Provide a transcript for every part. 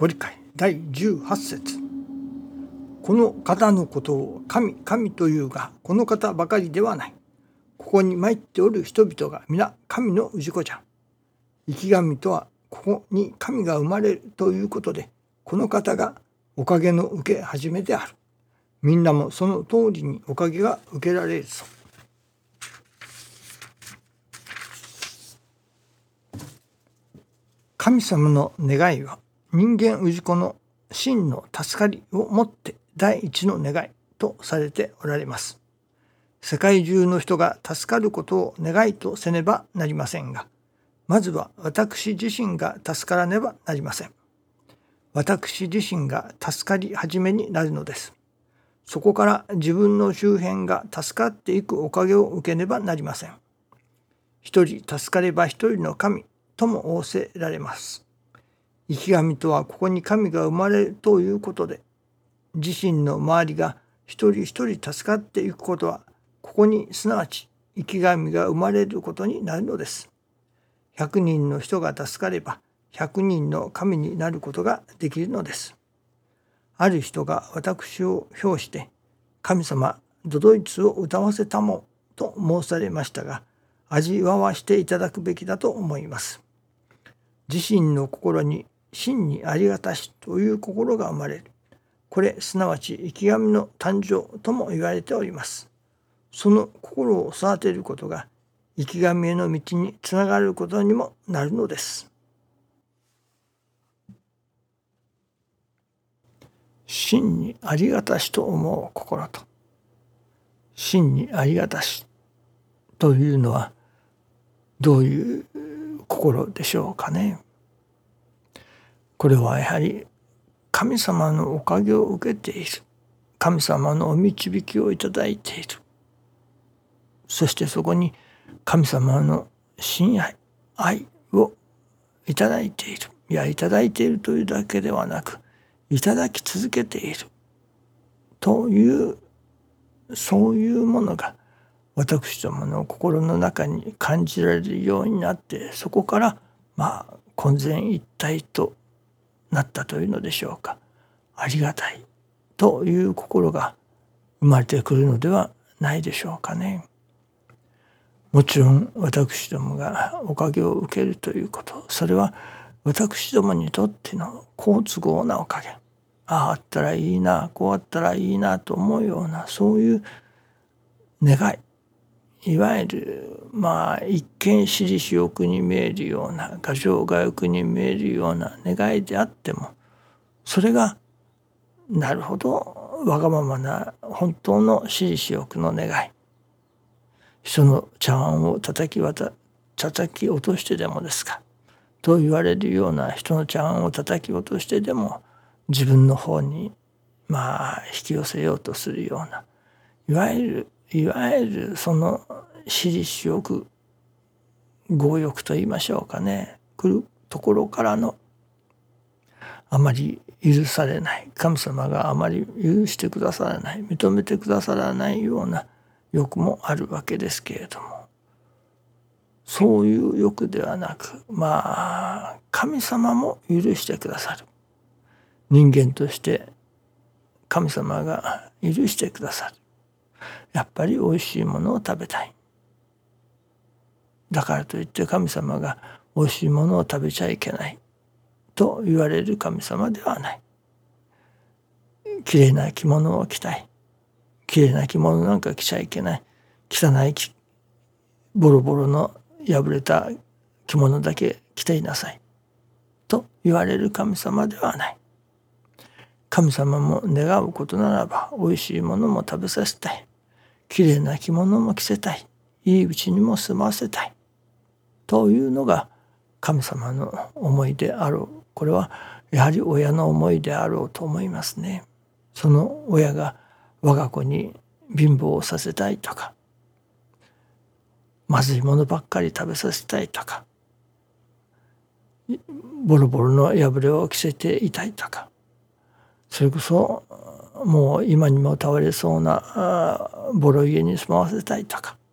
ご理解第18節。この方のことを神というが、この方ばかりではない。ここに参っておる人々が皆神の氏子じゃ。生き神とはここに神が生まれるということで、この方がおかげの受け始めである。みんなもその通りにおかげが受けられるぞ。神様の願いは人間氏子の真の助かりをもって第一の願いとされておられます。世界中の人が助かることを願いとせねばなりませんが、まずは私自身が助からねばなりません。私自身が助かり始めになるのです。そこから自分の周辺が助かっていくおかげを受けねばなりません。一人助かれば一人の神とも仰せられます。生き神とはここに神が生まれるということで、自身の周りが一人一人助かっていくことは、ここにすなわち生き神が生まれることになるのです。100人の人が助かれば、100人の神になることができるのです。ある人が私を評して、神様、都々逸を歌わせたもと申されましたが、味わわしていただくべきだと思います。自身の心に真にありがたしという心が生まれる。これすなわち生き神の誕生とも言われております。その心を育てることが生き神への道につながることにもなるのです。真にありがたしと思う心と、真にありがたしというのはどういう心でしょうかね。これはやはり神様のおかげを受けている。神様のお導きをいただいている。そしてそこに神様の親愛をいただいている。いや、いただいているというだけではなく、いただき続けているという、そういうものが私どもの心の中に感じられるようになって、そこから混然一体となったというのでしょうか。ありがたいという心が生まれてくるのではないでしょうかね。もちろん私どもがおかげを受けるということ、それは私どもにとっての好都合なおかげ、あったらいいな、こうあったらいいなと思うような、そういう願い、いわゆる一見私利私欲に見えるような、過剰我欲に見えるような願いであっても、それがなるほどわがままな本当の私利私欲の願い、人の茶碗を叩き落としてでもですかと言われるような、人の茶碗を叩き落としてでも自分の方に引き寄せようとするような、いわゆるその私利私欲、強欲と言いましょうかね、来るところからのあまり許されない、神様があまり許してくださらない、認めてくださらないような欲もあるわけですけれども、そういう欲ではなく、神様も許してくださる。人間として神様が許してくださる。やっぱり美味しいものを食べたい。だからといって神様が美味しいものを食べちゃいけないと言われる神様ではない。きれいな着物を着たい。きれいな着物なんか着ちゃいけない。汚いボロボロの破れた着物だけ着ていなさいと言われる神様ではない。神様も願うことならば、美味しいものも食べさせたい。きれいな着物も着せたい。いいうちにも住ませたい。というのが神様の思いであろう。これはやはり親の思いであろうと思いますね。その親が我が子に貧乏をさせたいとか、まずいものばっかり食べさせたいとか、ボロボロの破れを着せていたいとか、それこそもう今にも倒れそうなボロ家に住まわせたいとか、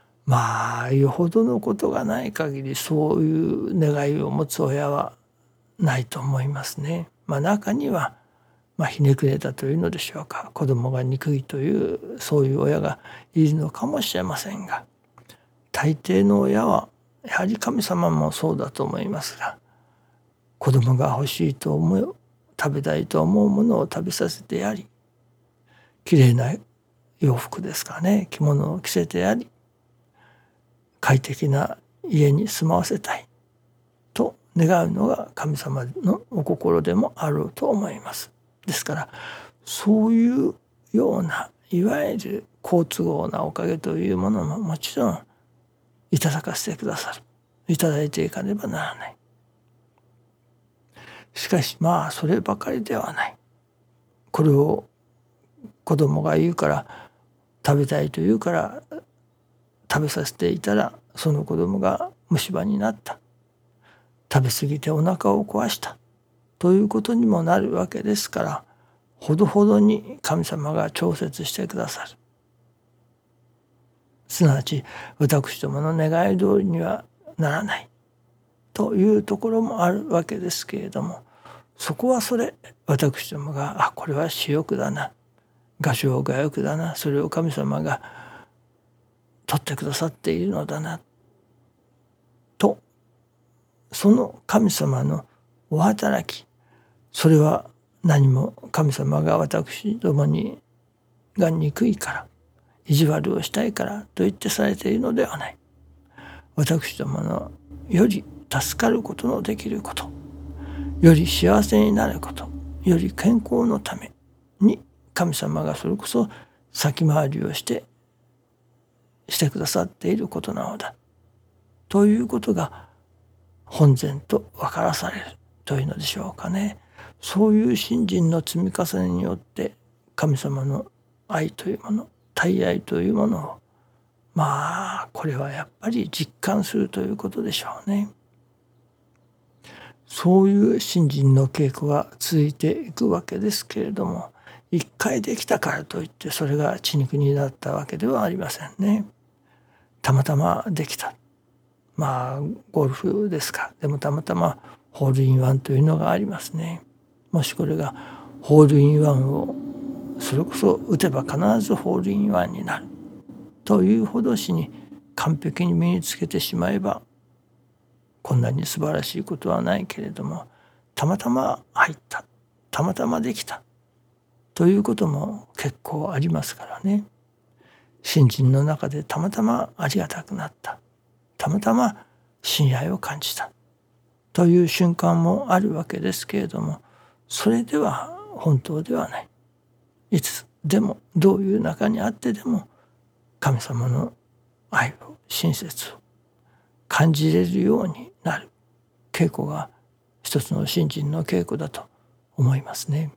よほどのことがない限りそういう願いを持つ親はないと思いますね。中にはひねくれたというのでしょうか、子供が憎いというそういう親がいるのかもしれませんが、大抵の親はやはり神様もそうだと思いますが、子供が欲しいと思う、食べたいと思うものを食べさせてやり、きれいな洋服ですかね、着物を着せてやり、快適な家に住まわせたいと願うのが神様のお心でもあろうと思います。ですからそういうようないわゆる好都合なおかげというものももちろんいただかせてくださる、いただいていかねばならない。しかしそればかりではない。これを子供が言うから食べたいと言うから食べさせていたら、その子供が虫歯になった、食べ過ぎてお腹を壊したということにもなるわけですから、ほどほどに神様が調節してくださる。すなわち私どもの願い通りにはならないというところもあるわけですけれども、そこはそれ私どもがこれは私欲だな、我性我欲だな、それを神様が取ってくださっているのだなと、その神様のお働き、それは何も神様が私どもにが憎いから意地悪をしたいからと言ってされているのではない。私どものより助かることのできること、より幸せになること、より健康のために神様がそれこそ先回りをしてくださっていることなのだということが本然と分からされるというのでしょうかね。そういう信心の積み重ねによって神様の愛というもの、大愛というものをこれはやっぱり実感するということでしょうね。そういう信心の稽古が続いていくわけですけれども、一回できたからといってそれが血肉になったわけではありませんね。たまたまできた、ゴルフですか、でもたまたまホールインワンというのがありますね。もしこれがホールインワンをそれこそ打てば必ずホールインワンになるというほどしに完璧に身につけてしまえば、こんなに素晴らしいことはないけれども、たまたま入った、たまたまできたということも結構ありますからね。信心の中でたまたまありがたくなった、たまたま親愛を感じたという瞬間もあるわけですけれども、それでは本当ではない。いつでもどういう中にあってでも神様の愛を、親切を感じれるようになる稽古が一つの信心の稽古だと思いますね。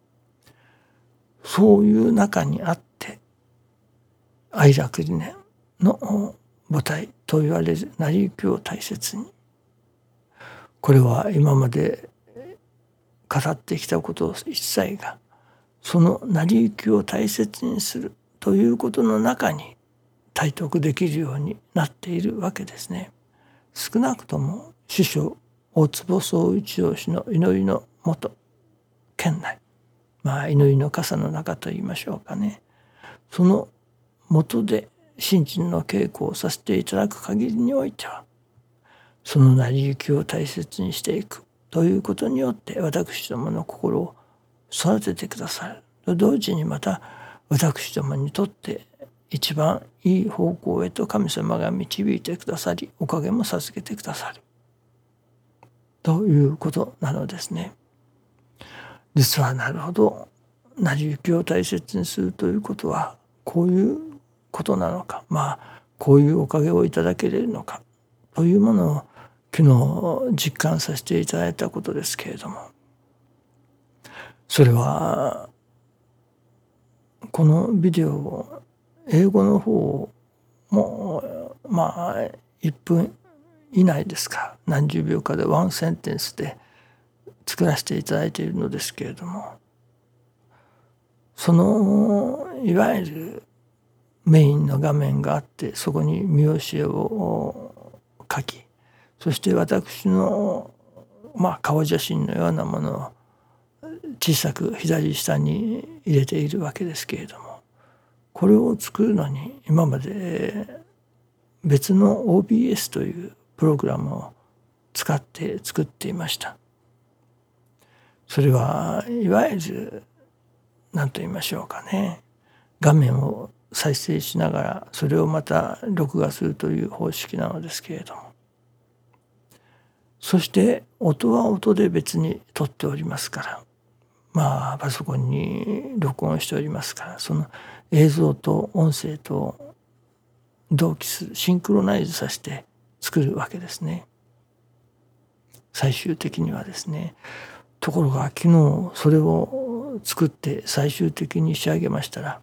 そういう中にあって愛楽理念の母体と言われる成り行きを大切に、これは今まで語ってきたこと一切がその成り行きを大切にするということの中に体得できるようになっているわけですね。少なくとも師匠大坪宗一郎氏の祈りのもと圏内、祈りの傘の中といいましょうかね、その元で信心の稽古をさせていただく限りにおいては、その成り行きを大切にしていくということによって私どもの心を育ててくださると同時に、また私どもにとって一番いい方向へと神様が導いてくださり、おかげも授けてくださるということなのですね。実はなるほど、成り行きを大切にするということはこういうことなのか、こういうおかげをいただけれるのかというものを昨日実感させていただいたことですけれども、それはこのビデオを英語の方も1分以内ですか、何十秒かでワンセンテンスで作らせていただいているのですけれども、そのいわゆるメインの画面があって、そこに見教えを書き、そして私の顔写真のようなものを小さく左下に入れているわけですけれども、これを作るのに今まで別の OBS というプログラムを使って作っていました。それはいわゆる何と言いましょうかね、画面を再生しながらそれをまた録画するという方式なのですけれども、そして音は音で別に撮っておりますから、パソコンに録音しておりますから、その映像と音声と同期する、シンクロナイズさせて作るわけですね、最終的にはですね。ところが昨日それを作って最終的に仕上げましたら、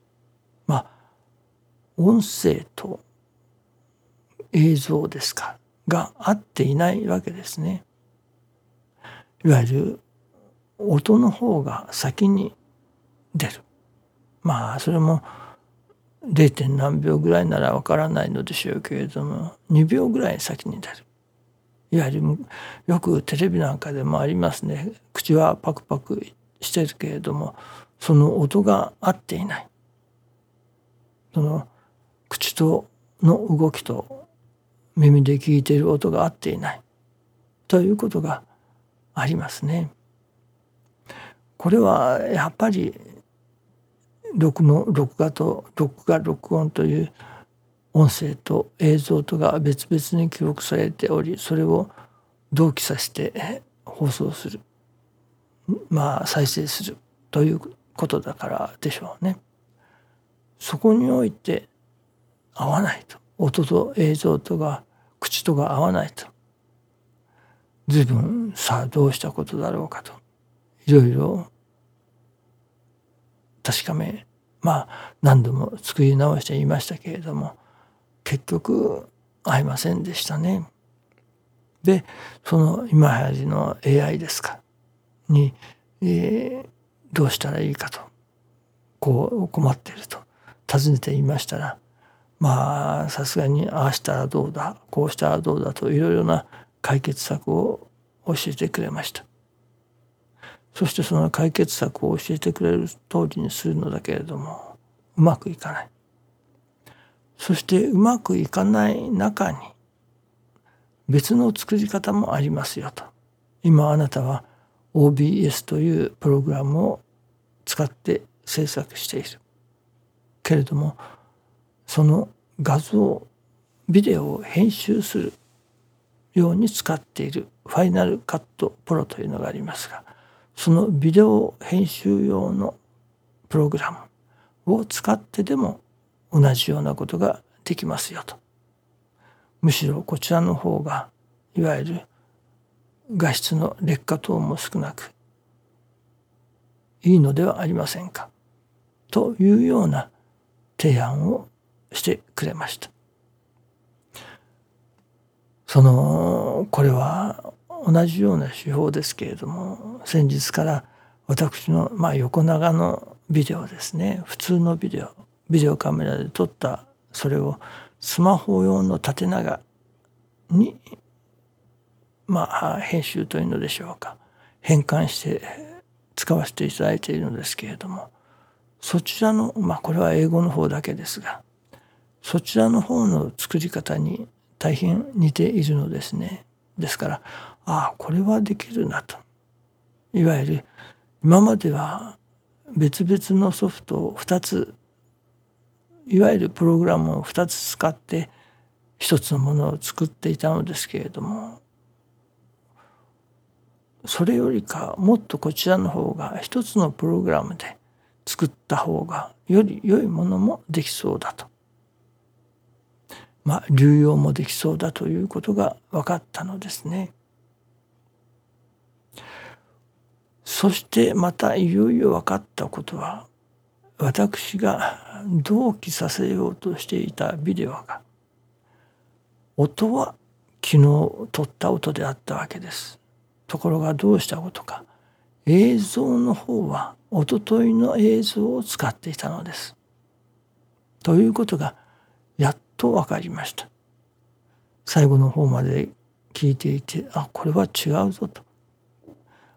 音声と映像ですかが合っていないわけですね。いわゆる音の方が先に出る。それも 0. 何秒ぐらいならわからないのでしょうけれども、2秒ぐらい先に出る。いわゆるよくテレビなんかでもありますね。口はパクパクしてるけれども、その音が合っていない。その口との動きと耳で聞いている音が合っていないということがありますね。これはやっぱり録画と録音という音声と映像とが別々に記録されており、それを同期させて放送する、再生するということだからでしょうね。そこにおいて合わないと、音と映像とが口とが合わないと、随分さあどうしたことだろうかといろいろ確かめ、何度も作り直して言いましたけれども、結局合いませんでしたね。で、その今流行りの AI ですかに、どうしたらいいかと、こう困っていると尋ねていましたら、さすがにああしたらどうだ、こうしたらどうだといろいろな解決策を教えてくれました。そしてその解決策を教えてくれる通りにするのだけれどもうまくいかない。そしてうまくいかない中に別の作り方もありますよと。今あなたは OBS というプログラムを使って制作しているけれども、その画像ビデオを編集するように使っているファイナルカットプロというのがありますが、そのビデオ編集用のプログラムを使ってでも同じようなことができますよと。むしろこちらの方がいわゆる画質の劣化等も少なくいいのではありませんかというような提案をしてくれました。これは同じような手法ですけれども、先日から私の横長のビデオですね、普通のビデオカメラで撮ったそれをスマホ用の縦長に編集というのでしょうか、変換して使わせていただいているのですけれども、そちらのこれは英語の方だけですが、そちらの方の作り方に大変似ているのですね。ですからこれはできるなと。いわゆる今までは別々のソフトを2つ、いわゆるプログラムを2つ使って一つのものを作っていたのですけれども、それよりかもっとこちらの方が一つのプログラムで作った方がより良いものもできそうだと、流用もできそうだということが分かったのですね。そしてまたいよいよ分かったことは、私が同期させようとしていたビデオが音は昨日撮った音であったわけです。ところがどうしたことか、映像の方は一昨日の映像を使っていたのです。ということがやっと分かりました。最後の方まで聞いていて、これは違うぞと。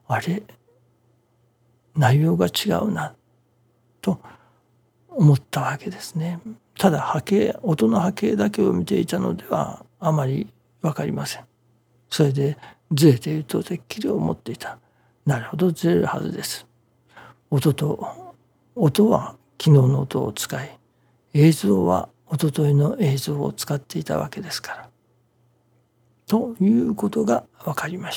あれ内容が違うなと思ったわけですね。ただ音の波形だけを見ていたのではあまり分かりません。それでずれているとてっきり思っていた。なるほど、ずれるはずです。音は昨日の音を使い、映像は一昨日の映像を使っていたわけですから。ということが分かりました。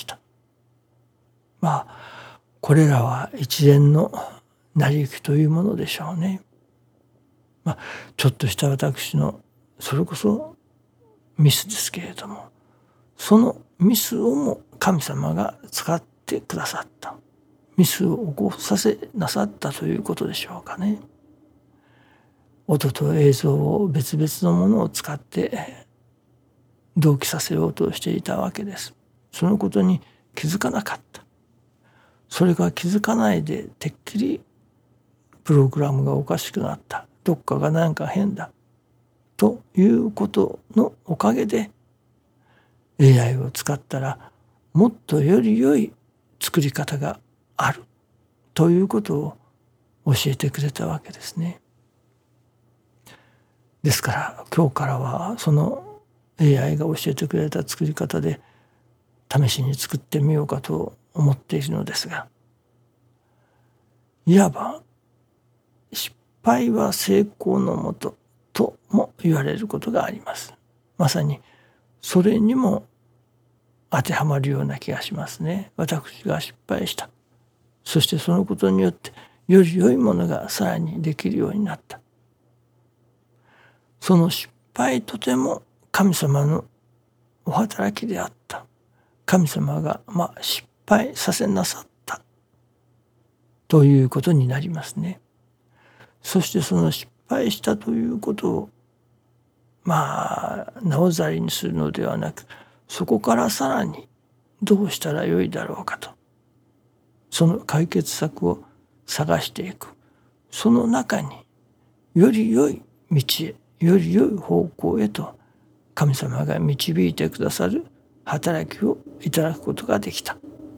これらは一連の成り行きというものでしょうね。ちょっとした私のそれこそミスですけれども、そのミスをも神様が使ってくださった。ミスを起こさせなさったということでしょうかね。音と映像を別々のものを使って同期させようとしていたわけです。そのことに気づかなかった。それが気づかないでてっきりプログラムがおかしくなった。どっかがなんか変だ。ということのおかげで AI を使ったらもっとより良い作り方があるということを教えてくれたわけですね。ですから今日からはその AI が教えてくれた作り方で試しに作ってみようかと思っているのですが、いわば失敗は成功のもととも言われることがあります。まさにそれにも当てはまるような気がしますね。私が失敗した。そしてそのことによってより良いものがさらにできるようになった。その失敗とても神様のお働きであった。神様が失敗させなさったということになりますね。そしてその失敗したということをなおざりにするのではなく、そこからさらにどうしたらよいだろうかと、その解決策を探していく。その中により良い道へ、より良い方向へと神様が導いてくださる働きをいただくことができた。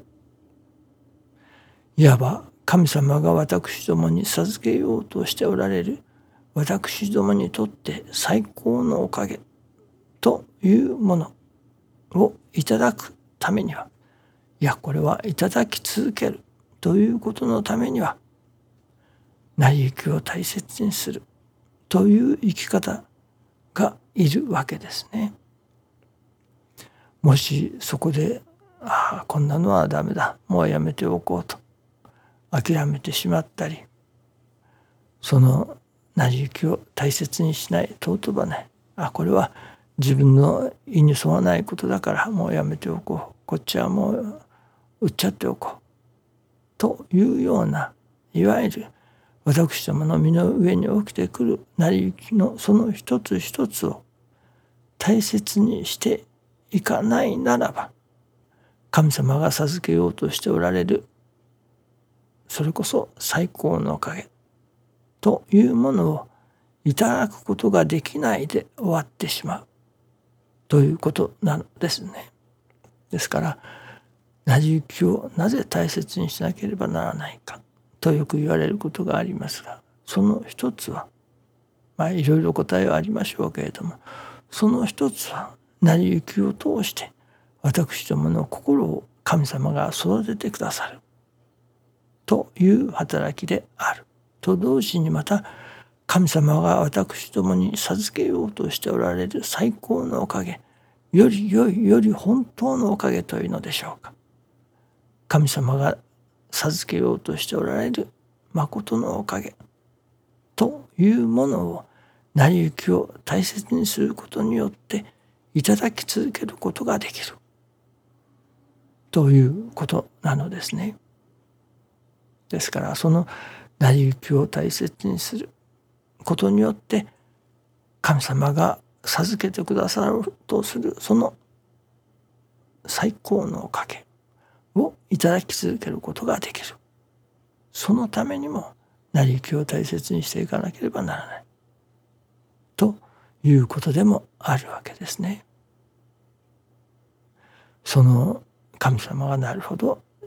いわば神様が私どもに授けようとしておられる私どもにとって最高のおかげというものをいただくためには、これはいただき続けるということのためには、成り行きを大切にするという生き方がいるわけですね。もしそこでこんなのはダメだ、もうやめておこうと諦めてしまったり、その成り行きを大切にしない、尊ばない、これは自分の意に沿わないことだからもうやめておこう、こっちはもう売っちゃっておこうというような、いわゆる私どもの身の上に起きてくる成り行きのその一つ一つを大切にしていかないならば、神様が授けようとしておられるそれこそ最高のおかげというものをいただくことができないで終わってしまうということなのですね。ですから成り行きをなぜ大切にしなければならないかとよく言われることがありますが、その一つはいろいろ答えはありましょうけれども、その一つは成り行きを通して私どもの心を神様が育ててくださるという働きであると同時に、また神様が私どもに授けようとしておられる最高のおかげ、より良い、より本当のおかげというのでしょうか。神様が授けようとしておられる誠のおかげというものを、成り行きを大切にすることによっていただき続けることができるということなのですね。ですからその成り行きを大切にすることによって神様が授けてくださるとするその最高のおかげをいただき続けることができる。そのためにも成り行きを大切にしていかなければならないということでもあるわけですね。その神様がなるほど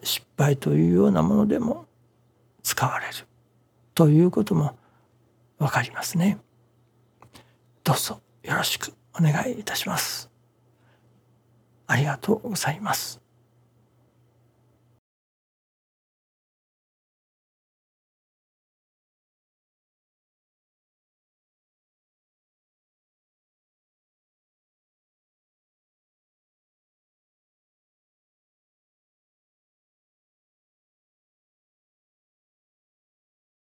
失敗というようなものでも使われるということもわかりますね。どうぞよろしくお願いいたします。ありがとうございます。